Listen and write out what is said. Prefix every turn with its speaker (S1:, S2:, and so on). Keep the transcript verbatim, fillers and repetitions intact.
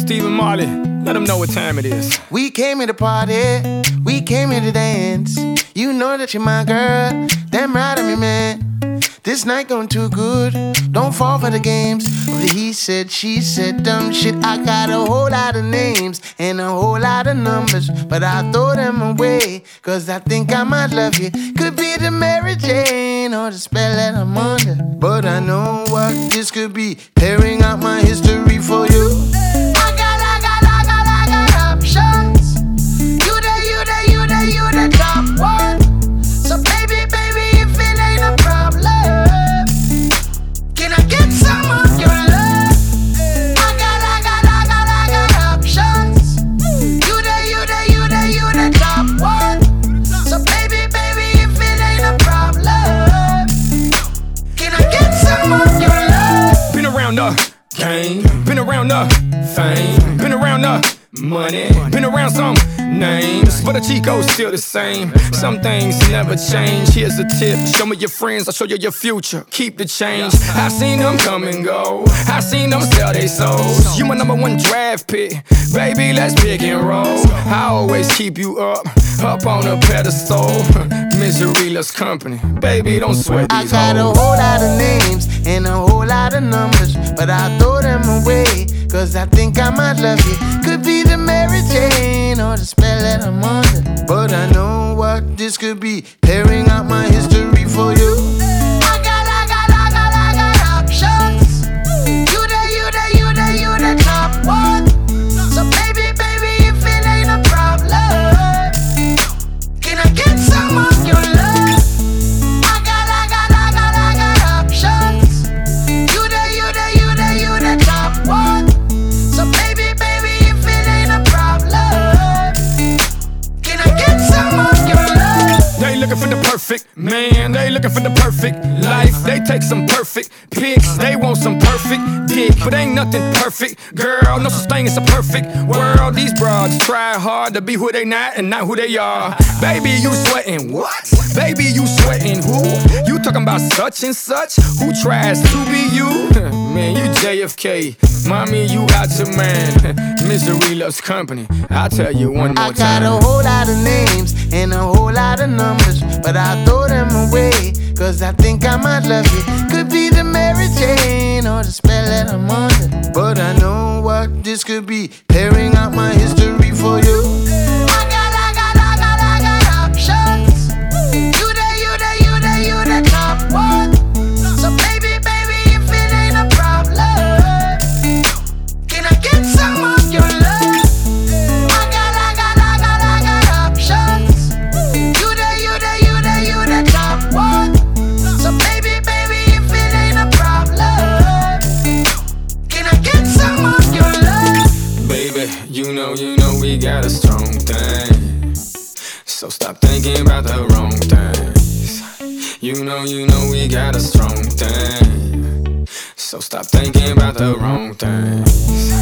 S1: Stephen Marley, let them know what time it is.
S2: We came here to party, we came here to dance. You know that you're my girl, damn right I'm your man. This night going too good, don't fall for the games of the he said, she said, dumb shit. I got a whole lot of names and a whole lot of numbers, but I throw them away, cause I think I might love you. Could be the Mary Jane or the spell that I'm under, but I know what this could be, tearing out my history for you. I got, I got, I got, I got options. You the, you the, you the, you the top one. So baby, baby, if it ain't a problem, can I get some of your love? I got, I got, I got, I got options. You the, you the, you the, you the top one. So baby, baby, if it ain't a problem, can I get some of your love?
S1: Been around the game, been around the fame, been around the money, been around some names, but the Chico's still the same. Some things never change. Here's a tip, show me your friends, I'll show you your future. Keep the change. I've seen them come and go, I've seen them sell their souls. You my number one draft pick, baby, let's pick and roll. I always keep you up, up on a pedestal. Misery loves company, baby, don't sweat these
S2: I got
S1: hoes.
S2: a whole lot of names and a whole lot of numbers, but I throw them away, cause I think I might love you. Could be the Mary Jane or the spell that I'm under, but I know what this could be, tearing out my history for you. I got, I got, I got, I got options. You the, you the, you the, you the top one. So baby, baby, if it ain't a problem, can I get some of your love? I got, I got, I got, I got options. You the, you the, you the, you the top one. So baby, baby, if it ain't a problem, can I get some of your love?
S1: They looking for the perfect man, they looking for the perfect life. They take some perfect pics, they want some perfect dick, but ain't nothing perfect, girl, no such thing as a perfect world. These broads try hard to be who they not and not who they are. Baby, you sweating what? Baby, you sweating who? You talking about such and such? Who tries to be you? Man, you J F K, mommy, you out your man. Misery loves company, I'll tell you one more
S2: I
S1: time.
S2: got a whole lot of names and a whole lot of numbers, but I throw them away, cause I think I might love you. Could be the Mary Jane or the spell that I'm under, but I know what this could be, tearing out my history for you. I got, I got, I got, I got options. You the, you the, you the, you the top one. So baby, baby, if it ain't a problem, can I get some of your love? I got, I got, I got, I got options. You the, you the, you the, you the top one. So baby, baby, if it ain't a problem, can I get some of your love?
S1: Baby, you know, you know we got a strong thing, so stop thinking about the wrong things. You know, you know we got a strong thing, so stop thinking about the wrong things.